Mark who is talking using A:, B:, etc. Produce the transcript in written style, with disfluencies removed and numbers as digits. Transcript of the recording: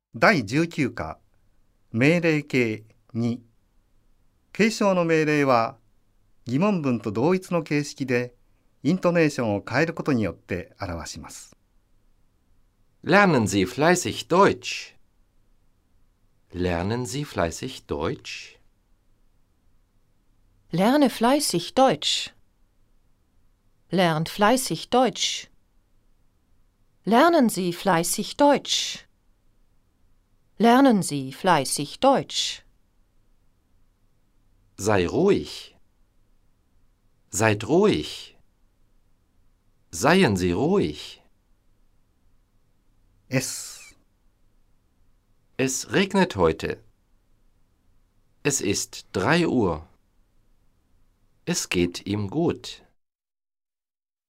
A: 第19課命令形2継承の命令は疑問文と同一の形式でイントネーションを変えることによって表します。
B: Lernen Sie fleißig Deutsch. Lernen Sie fleißig Deutsch?
C: Lerne fleißig Deutsch. Lernt fleißig Deutsch. Lernen Sie fleißig Deutsch. Lernen Sie fleißig Deutsch.
B: Sei ruhig. Seid ruhig. Seien Sie ruhig.
A: Es
B: regnet heute. Es ist 3 Uhr. Es geht ihm gut.